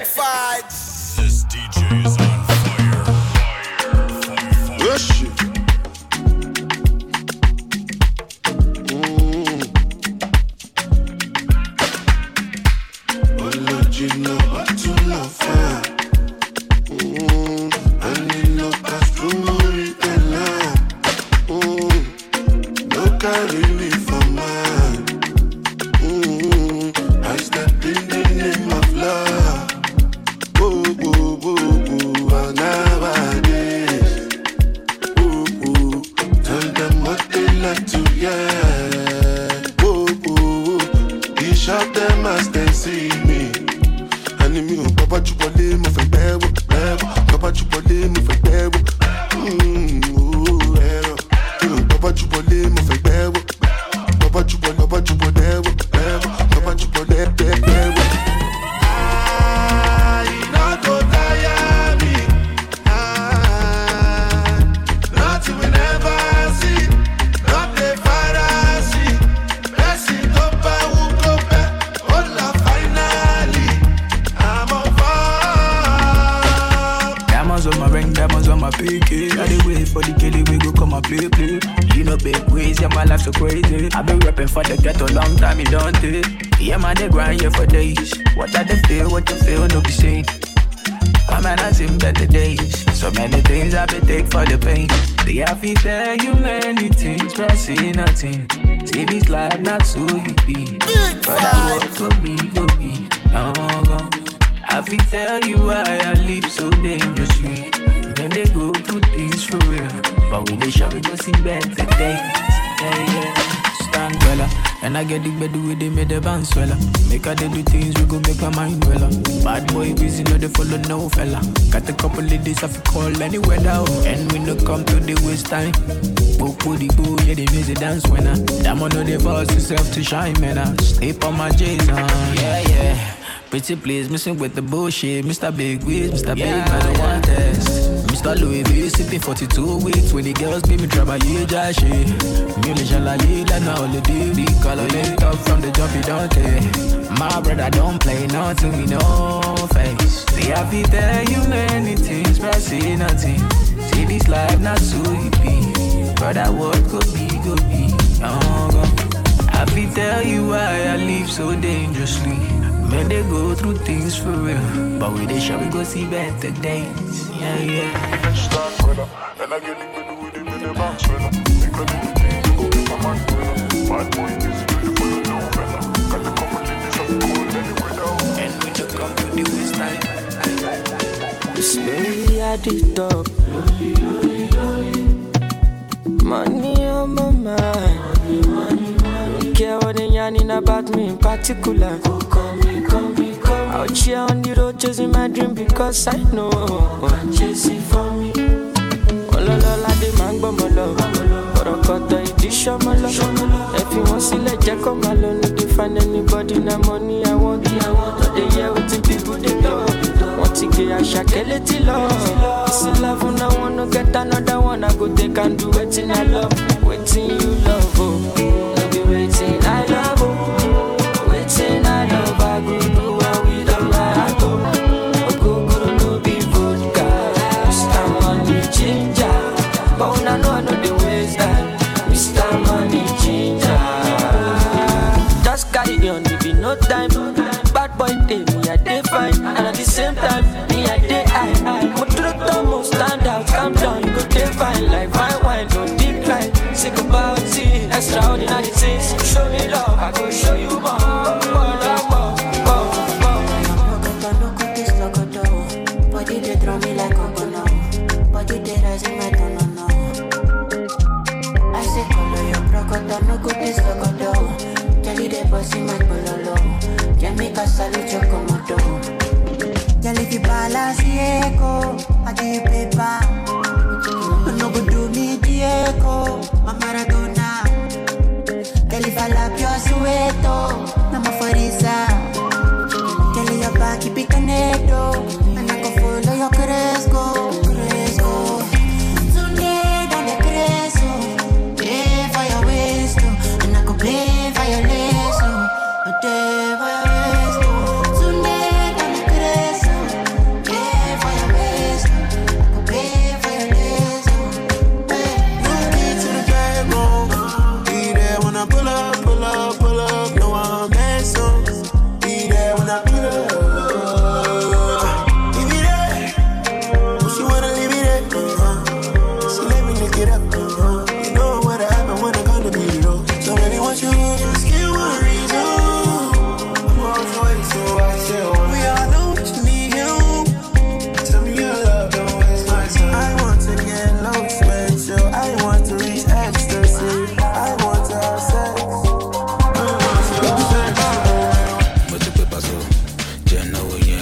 Certified. This DJ is on fire. Rush it. Original, but to love fire. I need no cash to worry and love. No carry me for mine. I step in the name of love. Ooh, ooh, ooh, ooh, nowadays. Ooh, ooh, tell them what they like to hear. Ooh, ooh, ooh, he shot them as they see me. Anime, Papa Chupole, mo fe bebo, bebo. Papa Chupole, mo fe bebo. Papa Chupole, mo fe bebo. Papa Chupole, bebo, bebo. Papa Chupole, bebo. PK, I dey wait for the killie, we go come and play. You know big ways, yeah, my life so crazy. I been rapping for the ghetto long time, you don't take. Yeah, man, they grind here for days. What I they feel, what you feel, no be saying. My man, I seen better days. So many things I been take for the pain. They have to tell you many things, but see nothing. See this life, not so you be. But I work for me, go be. No, go. I feel tell you why I live so dangerously. When they go through things for real, but when they show we go see better days. Yeah. Stand well, and I get the bed with them, make the band swell. Make her they do things, we go make my mind well. Bad boy busy, no they follow no fella. Got a couple of days I fi call any weather, and we no come to the waste time. Go yeah, they music dance winner. That man know they force yourself to shine, man. Sleep on my J's on, yeah. Pretty please, missing with the bullshit. Mr. Big Wiz, Mr. Big, I don't want this. Mr. Louis V, sipping 42 weeks. When the girls make me trouble, yeah, just shit. Musician like you, like now all the day. Big color, lit up from the jump, you don't take. My brother don't play nothing, we no face. They have to tell you many things, but see nothing. See this life, not so hippie. Brother, what could be, could be. Oh, I have to tell you why I live so dangerously. When they go through things for real, but when they shall we go see better days. Yeah. Start brother, and I get it with the bounce brother. Because the things go with my mind brother. Bad boy is beautiful, no fella. Got the couple of days of cold anyway now. And we just come to the waste time. Slowly at the top. Money on my mind. Don't care what they yarning about me in particular. Out here on the road chasing my dream because I know I'm chasing for me. Ololola de mango molo, orokoto idi shomolo. If you want see let Jack come alone, no dey find anybody na money I want. No dey hear wetin people dey talk. Want to get a shakele till love. This is love and I wanna get another one. I go take and do wetin I love, wetin you love. Oh, no be wetin I love. Oh, wetin I love I go do. No time, bad boy day, me I day fine, and at the same time, me I day high. But to the top, stand out, calm down, you go day fine, like fine wine, don't decline. Sick about it, extraordinary things. Show me love, I go show you more. Body they draw me like a bono, body they rise in my tono. I say color your procoto, no good is locoto. De bossy man pololo, ya me casalo chocomoto. Ya le di balas echo, I give you paper. No go do me Diego, my Maradona. Ya le fala pio sueto, na mo forisa. Ya le ya pa ki picaneto, na ko follow yo cresco. Today dale creso, play for your waist, and I go play for your leg. Today,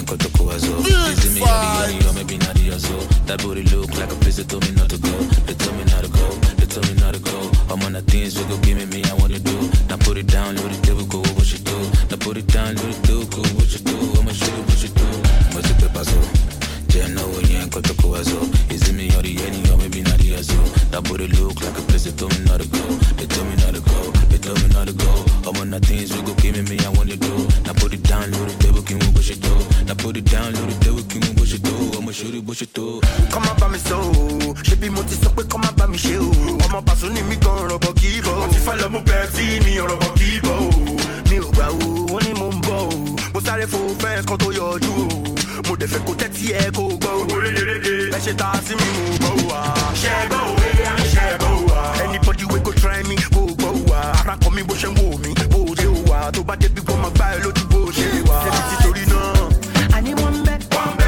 yanko to kuazo. Is it me or the only or maybe not the azo? That booty look like a place they told me not to go. They told me not to go, they told me not to go. I'm on the things we go give me I want to do. Now put it down, load it, they will go what you do. Now put it down, load it, do, go what you do. I'ma show you what you do. What's the paper so? Jenna when you ain't got to kuazo. Is it me or the only or maybe not the azo? That booty look like a place they told me not to go. They told me not to go, they told me not to go. I'm on the things we go give me I want to do. Now put it down, load it, they will give me what you do. Now put it down, load it, they will give me what you do. I'ma show you what you do. Come up by me so, she be multi so quick, come up by me show. I'm a passo ni mi con robo kibo. Ti fa lo mo persi mi robo kibo. Mi o gba o, oni mo nbo. Mo sáré fo fence kan tó yọjú. Mo dẹ̀ fẹ́ kó tẹ́tí ẹ kó gbọ́. Ẹ ṣe ta sí mi mo gbọ́ wa. Ṣẹ́gbọ́ òwe à ń ṣẹ́gbọ́ wa. Anybody wey go try me kó gbọ́ wa. Ara kan mi bó ṣe ń wò mí, bó ṣe wà. Tó bá débi wọ́n máa gbá ẹ lójú bó ṣe wà. Ṣé ti torí náà? Àní wọ́n bẹ́.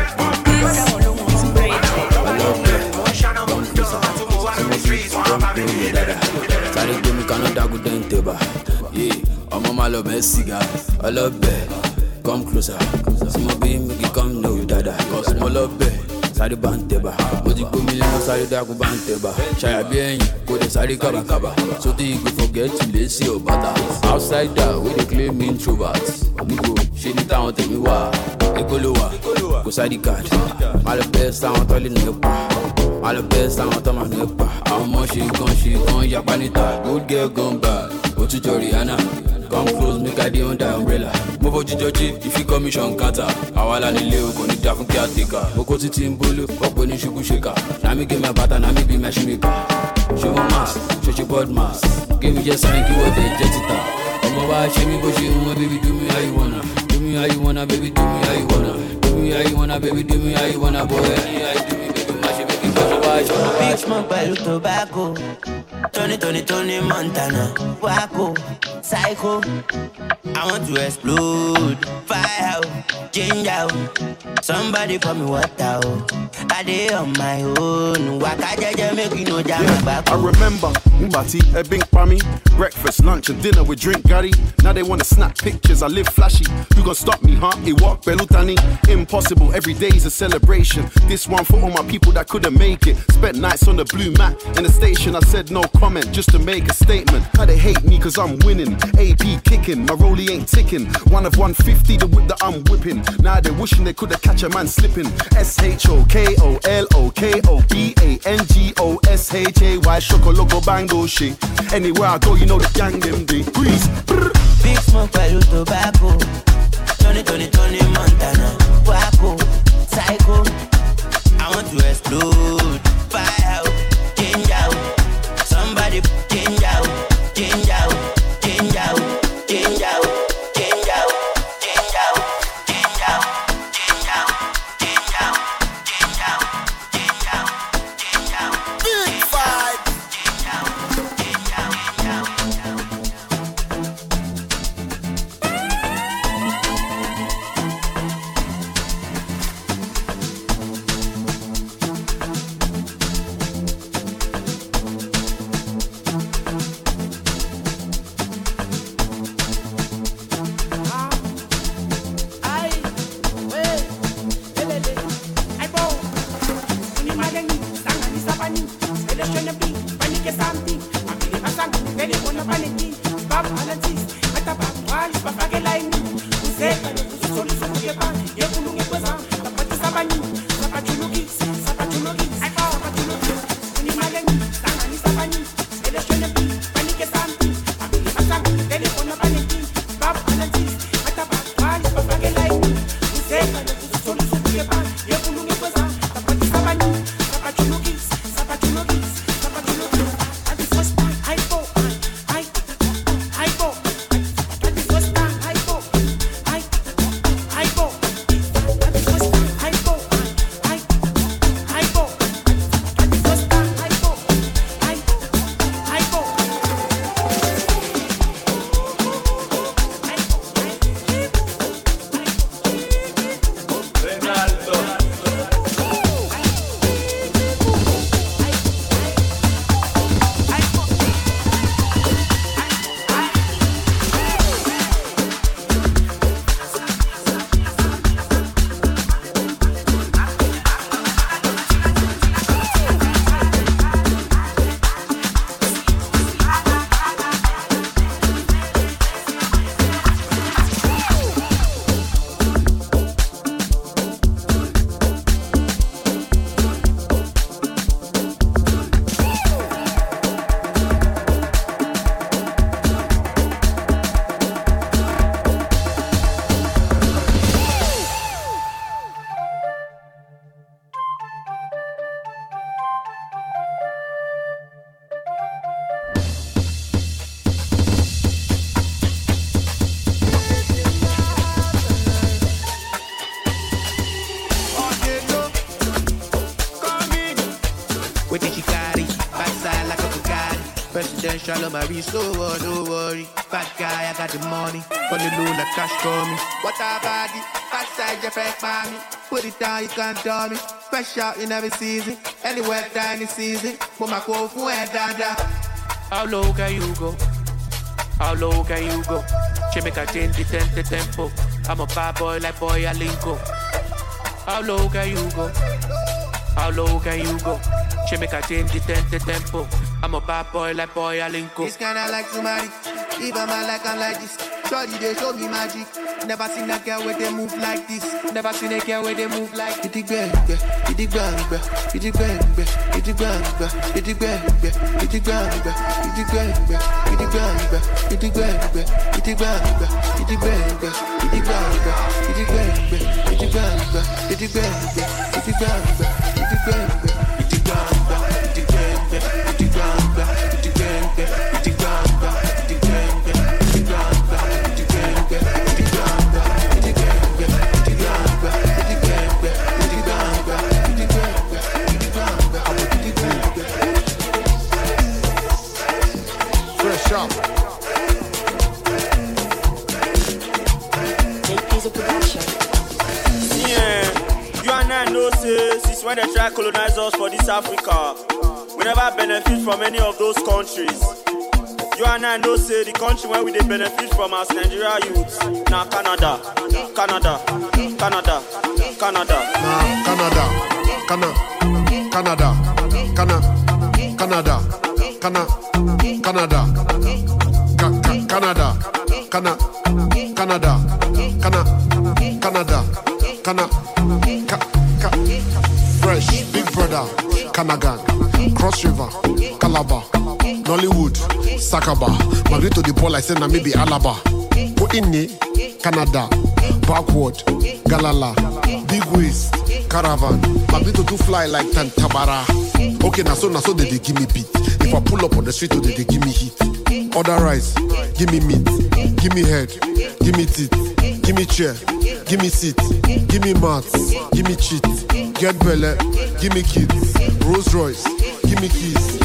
Sorry, give me Canada good and teba. Yeah, I'm on my love cigar. I love bed. Come closer. See my baby, make it come no dada. Cause my love bed. Sorry, banteba. But you come million, sorry, dagu banteba. Shaya bien, go the sorry kaba kaba. So they go forget to lazy your butter. Outside that, we they claim introverts. Nigo, she the town, tell me why. Ekolowa, go side the card. My best sound, all in the pa. All the best sound, all in the pa. How much she gone, Japanita. Good girl gone bad. Go to Joriana. Come close, make I the under umbrella. Move on Joji, if you commission kata. Awala ni leo, koni dafu kiatika. Moko titi mbulu, wakwe ni shuku shika. Na mi give my bata, na mi be my shimika. Show my mask, show your board mask. Give me just sign, give what they jet it up. Come over, show me, go show me, baby, do me how you wanna. Do me how you wanna, baby, do me how you wanna. Do me how you wanna, baby, do me how you wanna. Boy, any how you do me, baby, mash it, make it go so Big smoke by tobacco. Tony Montana. Waco, psycho. I want to explode. Fire out, change out. Somebody pour me water. I dey on my own. Waka jaja make you know jam back. I remember Mbati, Ebink Pami. Breakfast, lunch and dinner with drink Gary. Now they wanna snap pictures, I live flashy. You gon' stop me, huh? It walk Belutani. Impossible, every day's a celebration. This one for all my people that couldn't make it. Spent nights on the blue mat. In the station I said no comment, just to make a statement. How they hate me cause I'm winning. AP kicking, my rollie ain't ticking. One of 150, the whip that I'm whipping. Now they wishing they could've catch a man slipping. SHOKOLOKOBANGOSHAY Shokologo bango shit. Anywhere I go, you know the gang them they breeze. Big smoke by tobacco. Tony Montana. Waco, psycho. I want to explode. Fire out, change out. Somebody change out, change out, change out, change out, change out, change out, change out, change out, change out, change out, change out, change out. Big five. Change out, change out, change out. Potential on my wrist, no worry. Bad guy, I got the money. On the low like cash for me. What a body, backside your fake mommy. Put it down, you can't tell me. Fresh out in every season. Anywhere down the season. But my go for head down. How low can you go? How low can you go? She make a change the tempo. I'm a bad boy like boy Alinko. How low can you go? How low can you go? She make a change the tempo. I'm a bad boy like boy Alinko. It's kinda like somebody. If I'm like this. Shorty, they show me magic. Never seen a girl where they move like this. Never seen a girl where they move like this. It's bang, it's bang, it's bang, it's bang, it's bang, it's bang, it's bang, it's bang, it's bang, it's bang, it's bang, it's bang, it's bang, it's bang, it's Since when they try to colonize us for this Africa, we never benefit from any of those countries. You and I know say the country where we they benefit from as Nigeria youths. Now Canada. Nah, Canada. Canada. Canada. Canada. Canada. Canada. Fresh, Big Brother, Kanagan, Cross River, Calabar, Nollywood, Sakaba, Married to the ball I said na maybe Alaba. Put in Canada, Backward, Galala, Big Waist, Caravan, Married to do fly like Tantabara. Okay, na so they give me beat. If I pull up on the street, they give me heat. Order rice, give me meat, give me head, give me teeth, give me chair, give me seat, give me mats, give me cheat. Get belly, give me kids. Rolls Royce, give me keys.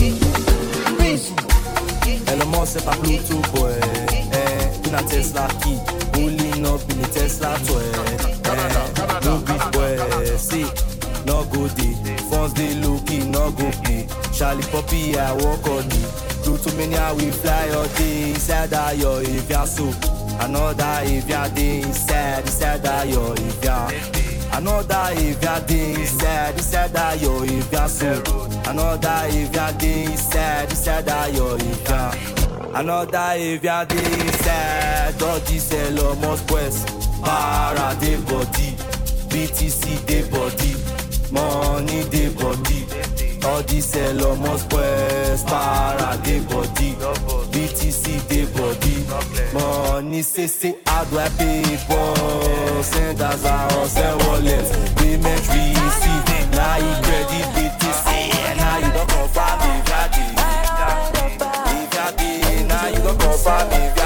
Elon Musk c'est pas Bluetooth boy. Une Tesla key, pulling up in the Tesla toy. No beef boy, see, no go day. Phones they looking, no go pay. Charlie Poppy, I walk on me. Do too many, I will fly all day. Inside that yo, if you're so. Another if you're day inside that yo, if you're. Another if you're day inside that yo, if you're so. Another if you're day inside that yo, if you're. Another if you're day inside, all this Elon Musk pues. Para de body, BTC de body, money de body. All this Elon Musk pues. Para de body, BTC de body, money say how do I pay for? Send as a send wallet, payment receipt. Now you credit BTC, now you don't confirm if you're dead. Now you don't confirm if you're dead.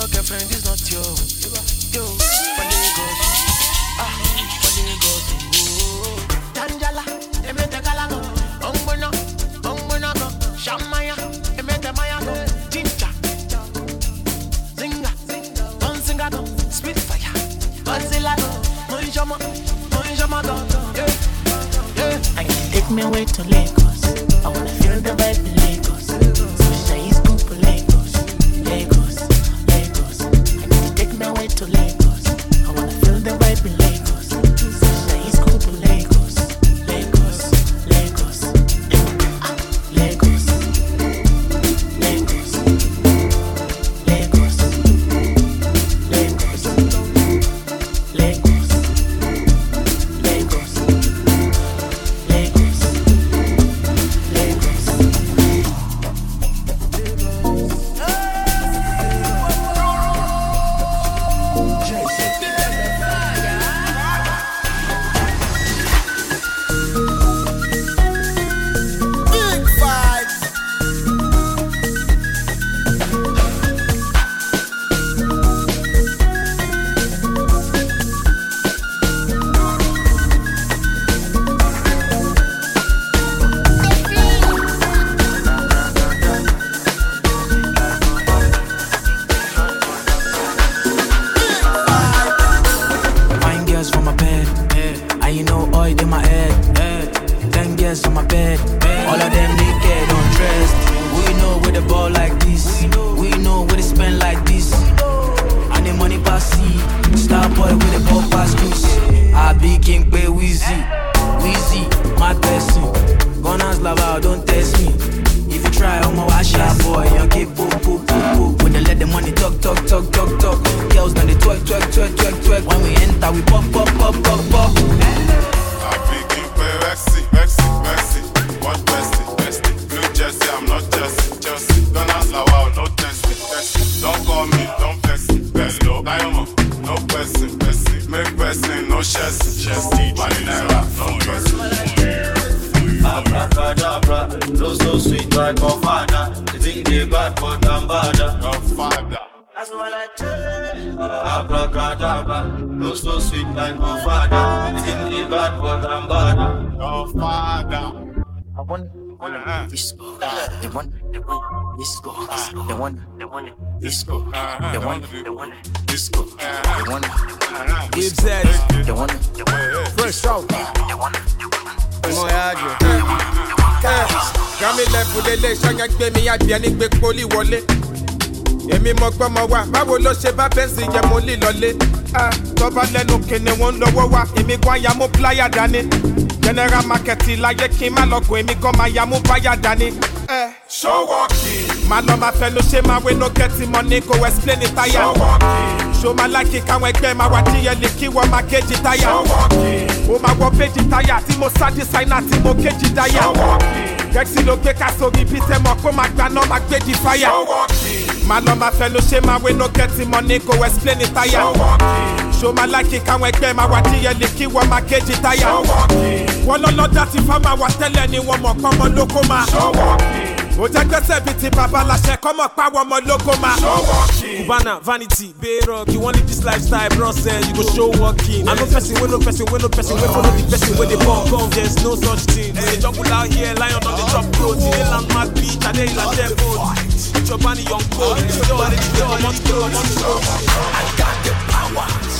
girlfriend is not yo. For Lagos. For Lagos. Tanjala, emete kalago. Ongbono, Shamaya, emete mayago. Jinja, Zinga, Don Singago, Spitfire, Godzilla, Monjama, yeah. I can take me away to Lagos. I wanna feel the vibe in Lagos. Switch East Group of Lagos. I can take me away to Lagos. I wanna feel the vibe in Lagos. Switch East Group of Lagos. Lagos. Lagos. Lagos. Èmi mo gbọ́ mọ wá, báwo ló ṣe bá bẹ́ǹsì yẹ mo lè lọlé. Tọ́ba lẹ́nu kìnì wọn lọ́wọ́ wá, èmi gan ya mú pláyà dání. General market láyé kí n má lọ́gùn, èmi gan máa ya mú báyà dání. Ṣọ́wọ́kì. Má lọ máa fẹnu ṣe máa wé no get money kò explain it táyà. Ṣọ́wọ́kì. Ṣó máa láìkí káwọn ẹgbẹ́ máa wá díyẹlì kí wọ́n máa kéjì táyà. Ṣọ́wọ́kì. Ó máa wọ péjì táyà tí mo sá dísáínà tí mo kéjì táyà. Ṣọ́wọ́kì. Gẹ́gẹ́ ló gbé ká sórí bí tẹ́ mọ̀ kó máa gbaná máa gbé di fáyà. Má lọ máa fẹnu ṣe máa wé no get money kò explain it táyà. Ṣó máa láìkí káwọn ẹgbẹ́ máa wá díyẹlì kí wọ́n máa kéjì táyà. Wọ́n lọ́lọ́dá ti fá máa wà tẹ́lẹ̀ ni wọ́n mọ̀ kọ́mọ lóko máa. Ó jẹ́ gbẹ́sẹ̀ bíi ti bàbá láṣẹ kọ́mọ pàwọ́ ọmọ lóko máa. Cubana, vanity, Bayrock, you want live this lifestyle, bro, say you go show walking. I'm no person, we no person, we follow the person where they born come. There's no such thing. There's a jungle out here, lion on the top road. In the landmark beach, and they like their boat. With your bunny young cold, your body, your monster. I got the powers.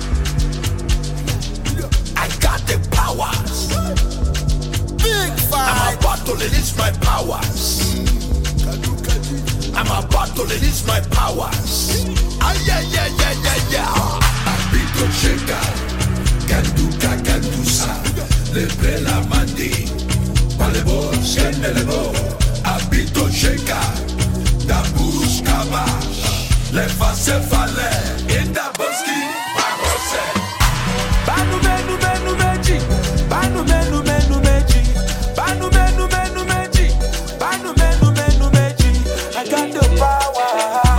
I got the powers. Big fight. I'm about to release my powers. I'm about to release my powers. Yeah. Abito Cheka, Kandusa, Lebre la Mandi, Palebo, Senelebo, Abito Cheka, Dabus Kaba, Leva Cefale, Inda Boski, Barose. Banu meji, Banu meji, Banu meji, Banu meji. I got the power.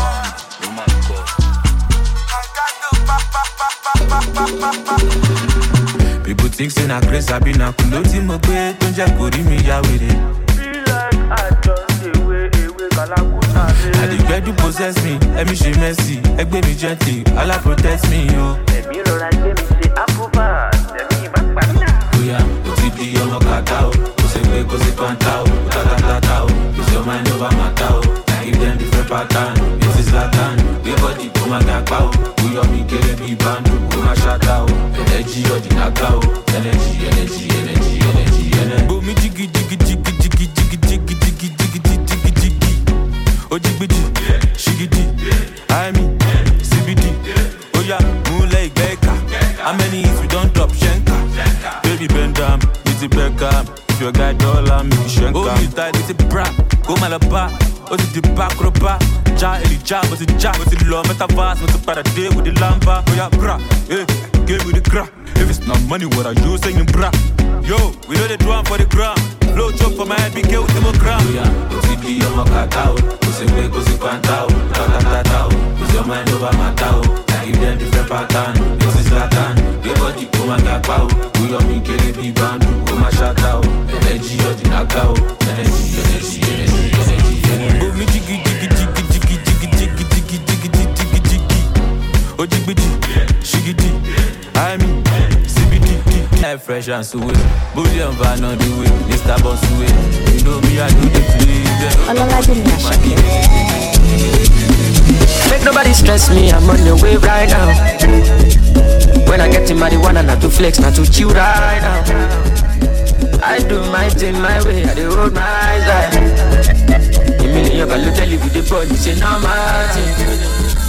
People think say na grace I be na kulo ti mo pe to je kori mi ya were. Be like I just the way I the bed to possess me, let me she messy. Egg me gently, Allah protect me, yo. Oya, OTD, ọmọ kàkà o. Kò sí pé kò sí pàǹtà o. Tata o, it's your mind over matter o. I give them different pattern, this is Latin. We body kò má gàpá o. Oyọ̀ mi kéré bí bandu, kò má ṣáta o. Energy ọ̀dì nàgà o. Energy. Bomi jiggy. Ojigbiji, shigidi, I mean, CBD. Oya, moonlight baker. How many hits we don't drop shenka? Baby bend down, it's a Beckham. If your guy dollar, me shenka. Oh, you tight, it's a bra. Go malaba, oh, it's the back ropa. Ja, Elijah, but it's ja, but it's low. Metaverse, but it's para day with the lamba. Oya, bra, eh, give me the crack. If it's not money, what are you saying, bra? Yo, we know they do one for the gram. Blow chop for my head, be careful with the gram. Oya, OTD, ọmọ kàkà o. Kò sí pé kò sí pàǹtà o. Tata o. It's your mind over matter o. I give them different pattern. This is Latin. Your body kò má gàpá o. Oyọ̀ mi kéré bí bandu, kò má ṣáta o. Energy ọ̀dì nàgà o. Energy. Bomi jiggy. Ojigbiji, shigidi, I mean, CBD. Air fresh and sweet, booty and van on the way. Mr. Boss way, you know me, I do the play. Make nobody stress me, I'm on the way right now. When I get in marijuana, not to flex, not to chill right now. I do my thing my way, I do hold my eyes. A million can tell you with the ball, it's a normal thing.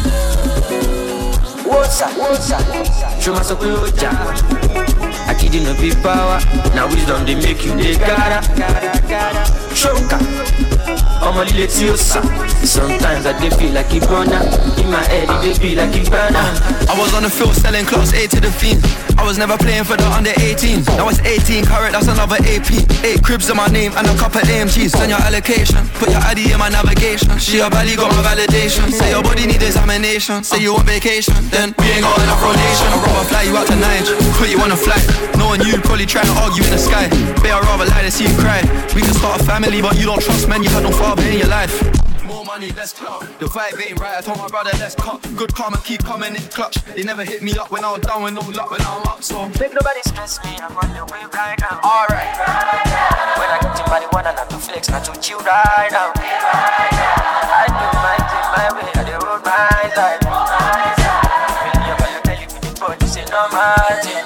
What's up? Show myself a jack. I kid you no big power. Now wisdom they make you they gotta. Shoka. I'm a little tiosa. Sometimes I dey feel like a burner. In my head it dey feel like a burner. I was on the field selling class A to the fiends. I was never playing for the under 18. Now it's 18 carat, that's another AP. 8 cribs in my name and a couple AMGs. Send your allocation, put your ID in my navigation. She a valley got my validation. Say your body need examination. Say you on vacation, then we ain't got enough rotation. I'd rather fly you out to Niger, put you on a flight. Knowing you probably trying to argue in the sky. But I'd rather lie than see you cry. We can start a family but you don't trust men. You had no father in your life. More money, less clout. The vibe ain't right, I told my brother let's cut. Good karma keep coming in clutch. They never hit me up when I was down with no luck when I'm up, so make nobody stress me, I'm on the way right now. Alright. When I get to marijuana, not to flex, not to chill right now. I do my thing my way, I do roll my side. Million can tell you with the body, say no my thing.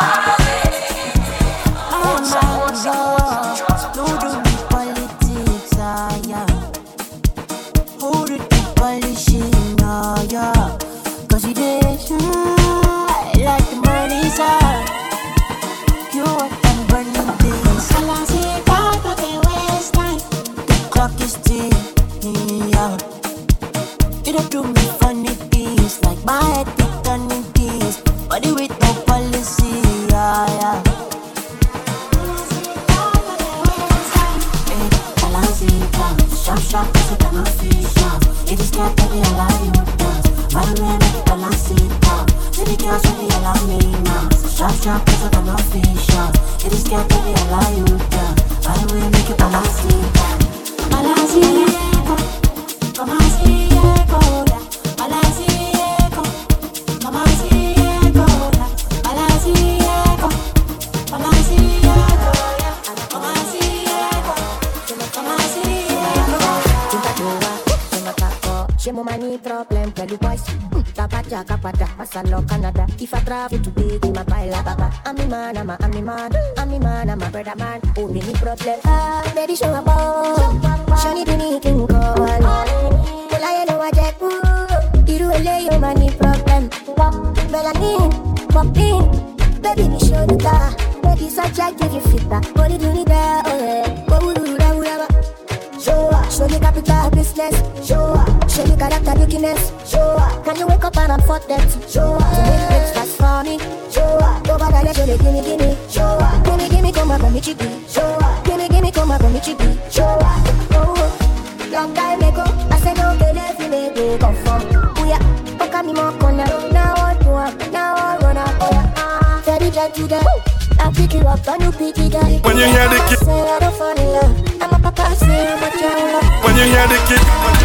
Cause you did, like the money's out. You want them burning things. All I see is back, but they waste time. The clock is ticking out. You don't do me funny things, like my head be turning things. Body with no policy, yeah. All I see is back, sharp, cause you cannot feel sharp. It is not to be alive, you dance. My way make it all I see down. See the girls really allow me now. Sharp, cause I cannot feel sharp. It is not to be alive, you dance. My way make it all I see down. All I see is come on, see it, go. All I see is come on, see it, go. All I see is come on, see it, go. Come on, see it, come on, see it, go. J'ai mon mani problème, pẹ̀lú boys. Tapaja, kapada, masalo, Canada. If I travel today, give my baila, baba. I'm the man, I'm a brother man. Only me problem. Baby, show up, show me the making call. Well, I know what I do. You do a lay, your money problem. Melanin, pop in. Baby, me show the car. Baby, such a give you fit that. What do you need there? Oh, yeah. Show me capital business. Show me character weakness. Can you wake up and afford that? To make breakfast for me. Go back and show me, gimme. Gimme, come up on me chicky. Gimme, come up on me chicky. Oh, long time ago, I said don't believe you make me conform. Oh yeah, fuck me more corner. Now I run up. Oh yeah, very gentle girl. I pick you up and you pick it up. When you hear the kid, say I don't fall in love. I'm a papa, say I'm a child. When you hear the kick,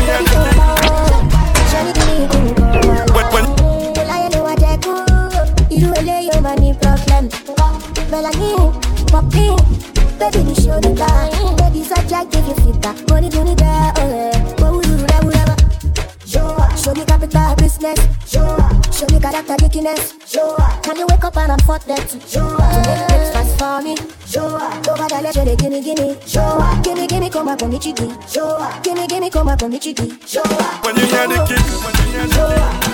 baby, you show the time. Baby, such a give you feedback. Money, money, girl, show me capital business. Show me character weakness. Can you wake up and I'm fucked that too? To make breakfast for me. Over the ledge, gimme. Gimme, come up on me, chicky. Gimme, come up on me, chicky. when you hear the kick,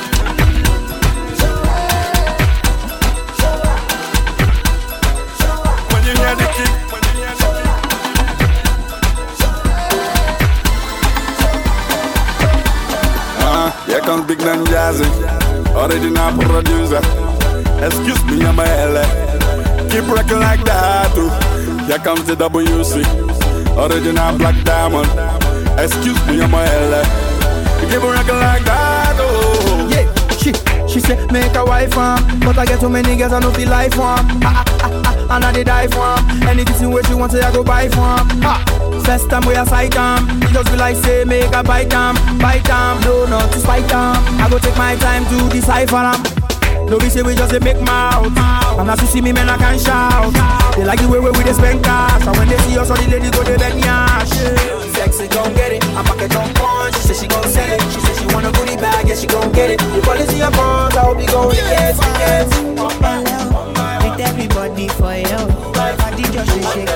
here comes Big Dan Jazzy, original producer. Excuse me, I'm a LA. Keep rocking like that too. Here comes the WC, original Black Diamond. Excuse me, I'm a LA. Keep rocking like that oh. Yeah, she said make a wife but I get too many girls I know feel life and I did die for anything where she wants I go buy for First time we a sight it just be like say make a bite no not to spite I go take my time to decipher no be say we just make mouth and as you see me man I can shout they like the way we just spend cash and when they see us all the ladies go they bend yash sexy gon' get it I'm back at don't punch she say she gon' sell it she say she want a goodie bag yeah she gon' get it the policy of phones I hope you gon' yes with everybody for you body just shake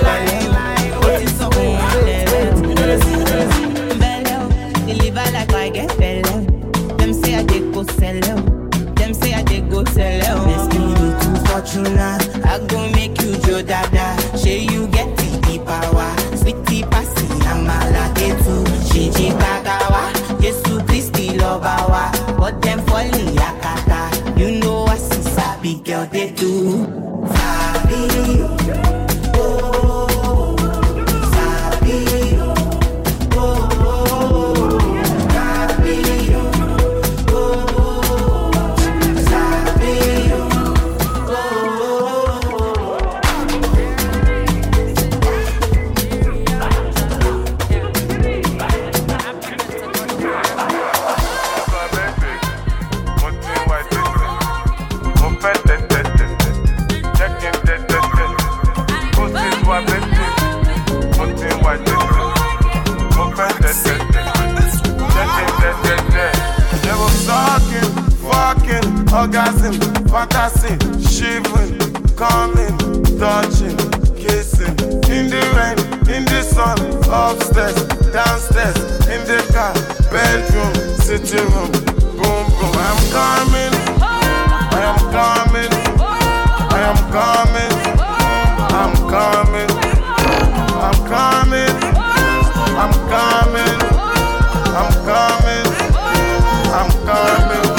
deliver like I get bello. Them say I dey go sell them say I dey go sell Let's give me two fortuna I go make you Joe Dada say you get the power sweetie passy amala too Shiji Kagawa Jesu Christi lovawa but them falling yakata you know I see sabi girl they do sabi orgasm, fantasy, shivering, coming, touching, kissing, in the rain, in the sun, upstairs, downstairs, in the car, bedroom, sitting room, boom, boom. I'm coming, I am coming, I am coming, I'm coming, I'm coming, I'm coming, I'm coming, I'm coming.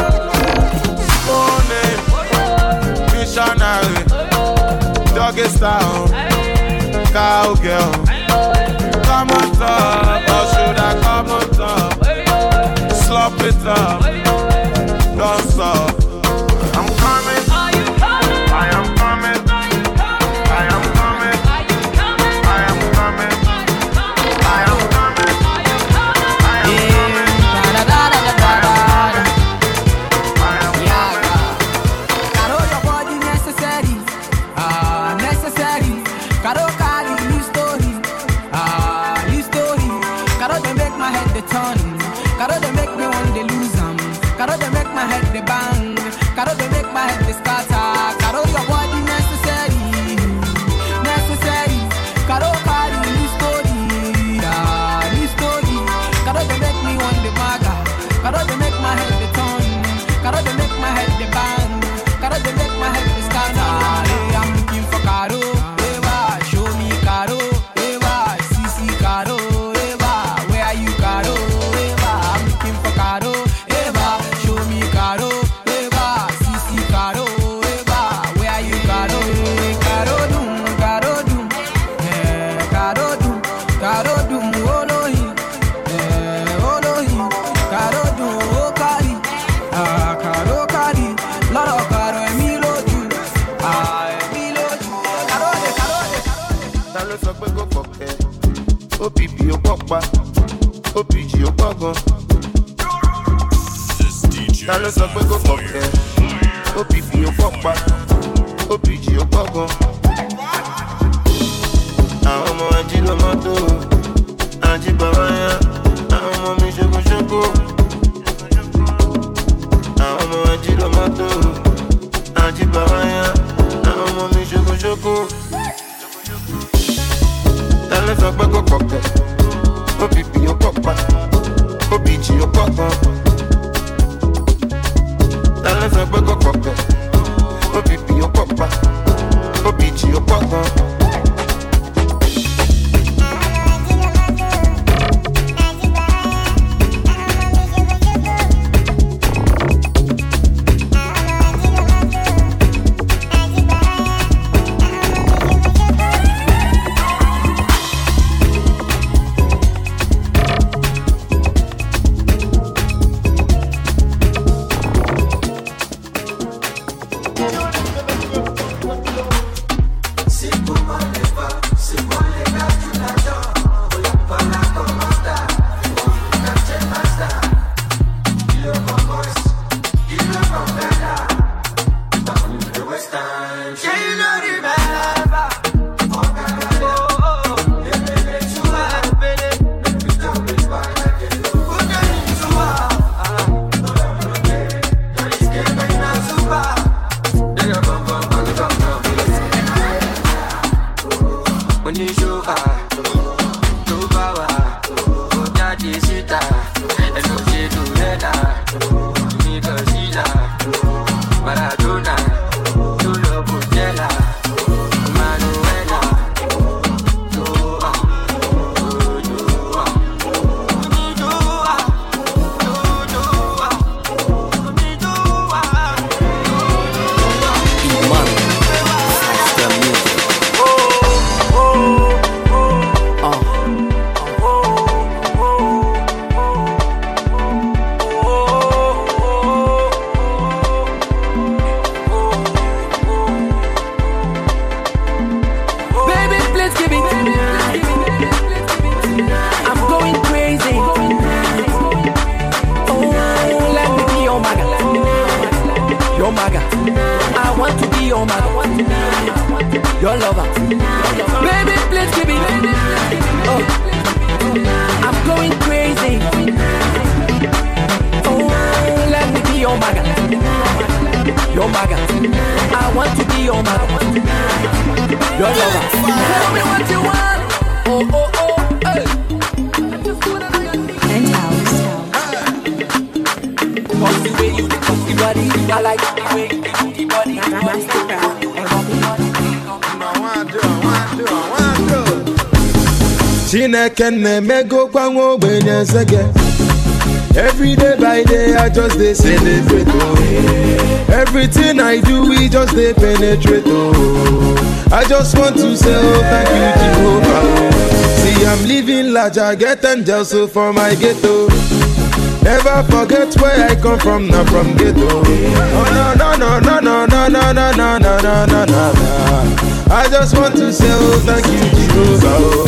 Doggy style, cowgirl. Come on top, or should I come on top? Slop it up, don't stop. I'm coming, I am coming, I am coming, I am coming, I am coming, I am Caro they make me want to lose them. Caro they make my head the bang. Caro they make my head the scatter. Caro your body necessary, necessary. Caro carry new story, new story. Caro they make me want the maga. Caro they make my head the turn. Caro they make my head the bang. Caro they make my head the scatter. Hey, I'm looking for Caro. Eva, show me Caro. Eva, CC Caro. Eva, where are you Caro? OPG ó pọ̀ gan. Ta ló sọ pé kò pọ̀ kẹ́? OPP ó pọ̀ pa. OPG ó pọ̀ gan. Àwọn ọmọ ají ló mọ́tò. Ají bàbá yá. Àwọn ọmọ mi ṣokoṣoko. Àwọn ọmọ ají ló mọ́tò. Ají bàbá yá. Àwọn ọmọ mi ṣokoṣoko. Ta ló sọ pé kò pọ̀ kẹ́? OPP ó pọ̀ pa. OPG ó pọ̀ gan. Ta ló sọ pé kò pọ̀ kẹ́? OPP ó pọ̀ pa. OPG ó pọ̀ gan. Every day by day I just dey celebrate oh. Everything I do we just dey penetrate oh. I just want to say oh thank you Jehovah oh. See I'm living large, I get angels so for my ghetto. Never forget where I come from, not from ghetto. Oh no no no no no no no no no no no no no. I just want to say oh thank you Jehovah oh.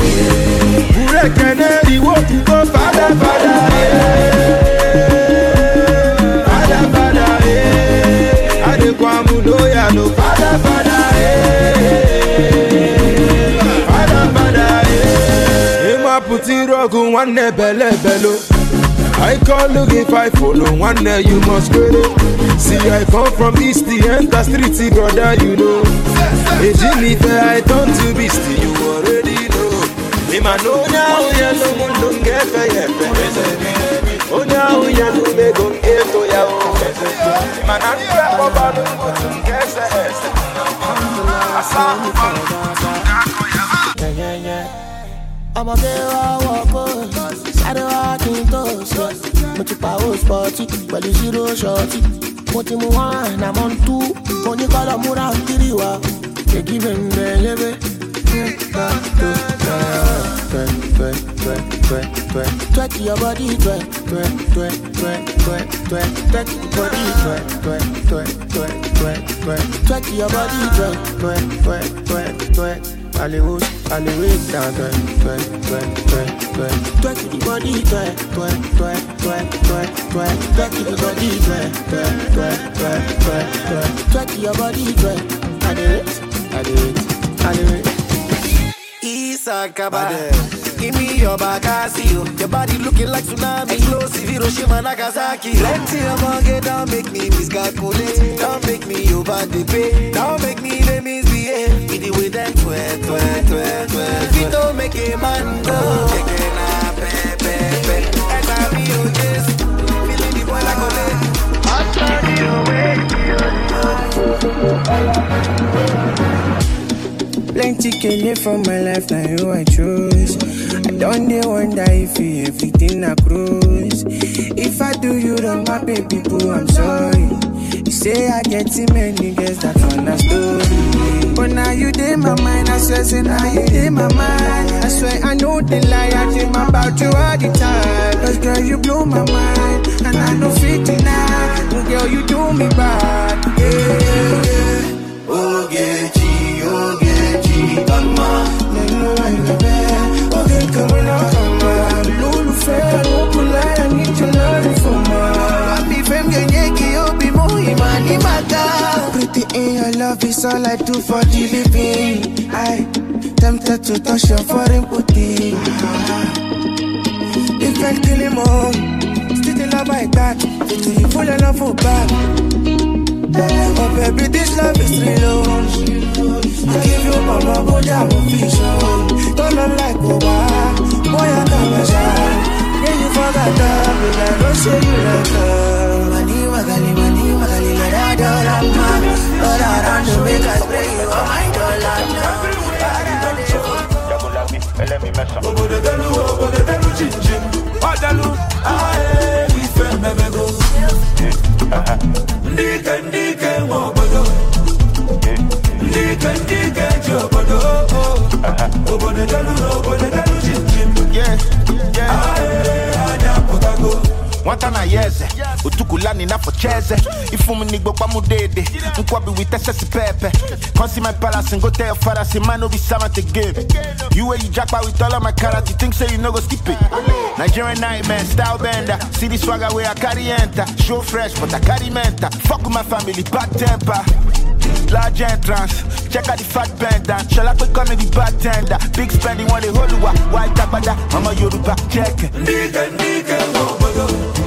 Ure keneri wo go Father Father Father Father Adekwamu loya no Father Father Father Father Ema puti rogu wane bele belo. I call look if I follow one day you must credit. See I come from East the enter street brother you know. A Jimmy fair I turn to beast you already know. Ima no now ya no mundo ngefe yefe. Oh now ya no me go ngeto ya o. Ima na nira koba no mundo ngese ese. Asa I'm a girl walk on, I don't walk in toes. But you power sporty, well you zero shorty. What you want, I'm on two. When you call a mura kiriwa, you give him baby. Twerk your body, twerk your body, twerk your body, twerk. Hollywood, down, twerk the body, twerk the body, twerk your body, twerk. I do it. Isakaba, give me your Bakasio. Your body looking like tsunami, explosive Hiroshima, Nagasaki. Plenty of money, don't make me miscalculate. Don't make me over the pay. Don't make me the misbehave. With the way that twerk. If you don't make a man go, taking a pepe. And I be your yes, feeling the boy like a leg. I'll turn it away. Plenty killing from my life, now you I choose. I don't wonder if you everything I cruise. If I do you wrong, my baby boo, I'm sorry. You say I get too many girls, that's on the story. But now you in my mind, I swear, say now you in my mind. I swear I know the lie, I dream about you all the time. Cause girl, you blow my mind, and I know fit tonight. Oh girl, you do me bad, yeah. Oh yeah, come on, okay, come on. Lulu fair, no polite, I need your love for more. Happy fame, you'll be more money, my God. Pretty in your love is all I do for the living. I tempted to touch your foreign booty. If I kill him all, still the love I got. Till you full of love for back. Oh baby, this love is real. I give you my love, but I'm official. Don't look like Boba, boy I got my shine. Yeah, you forgot that, but I don't say you like her. Money, magali, let I dollar, man. But I don't know, make us pray you on my dollar now. Let me mess up. Obo de delu, chin. Odalu, aye, we feel never go. Ndike, wobodo. Ndike, jobodo. Obo de delu, chin. Yeah. Aye, anya potago. Wantana yeze, utukulani na focheze. Ifumu nigbo kwa mudede, nkwabi witese si pepe. Consi my palace and go tell your father, say man no be someone to give. You where you jackpot with all of my karate, think say you no go skip it. Nigerian nightmare, style bender. See the swagger where I carry enter. Show fresh, but I carry mental. Fuck with my family, bad temper. Large entrance, check out the fat bender. Shall I quick comedy bartender? Big spending one the whole white tabada. Mama Yoruba, check. Ndike, wobodo.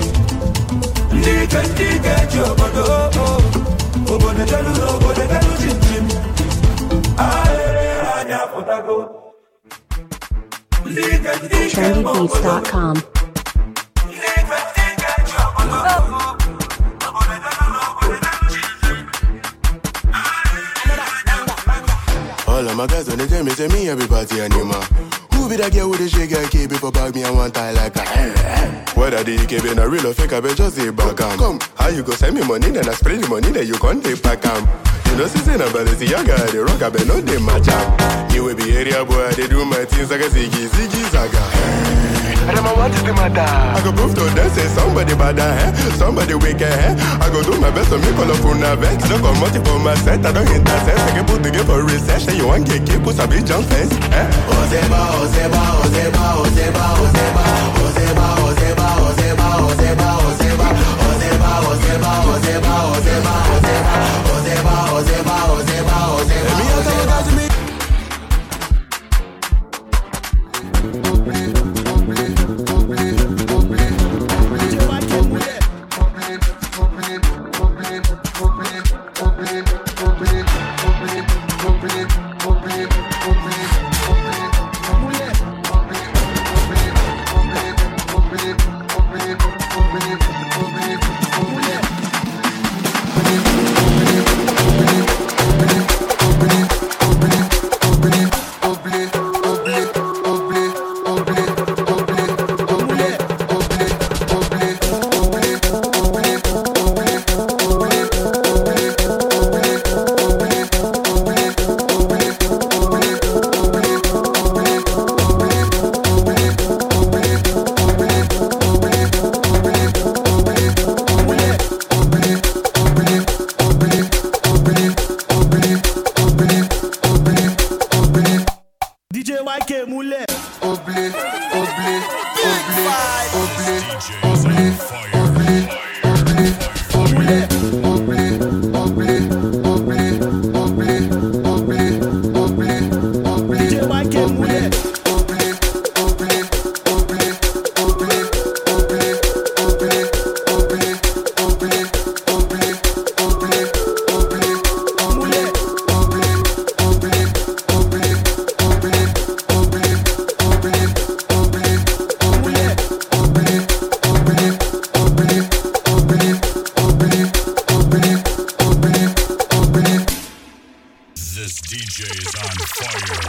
Ndike, jobodo. Obo de delu, chin. Aye, anya potago. Trendybeats.com. All of my guys when they tell me everybody animal. Who be that girl with the shake and keep it for bag me and one tie like that? Whether the EKB in a real or fake, I bet just say back am. Come, how you go send me money, then I spray the money, then you can't take back am. You know, since I'm about to see young guy, they rock, I bet no they match up. You will be area boy, they do my things like a ziggy saga. And what is the matter? I go prove to them, say somebody bad, somebody wicked, I go do my best to make all of you nervous. I don't come out for my set, I don't intercept. I can put together for recession, you want get keep, put a big jump fence. Ozeba. Moulin. Oblé, oblé, oblé, oblé, oblé, oblé, oblé, oblé, oblé, oblé, oblé, oblé, DJ Michael Moulin. oblé, oblé, oblé, oblé, oblé, oblé, oblé, oblé, oblé, oblé, oblé, Moulin. oblé, oblé, oblé, oblé, oblé, oblé, oblé, Moulin. This DJ is on fire.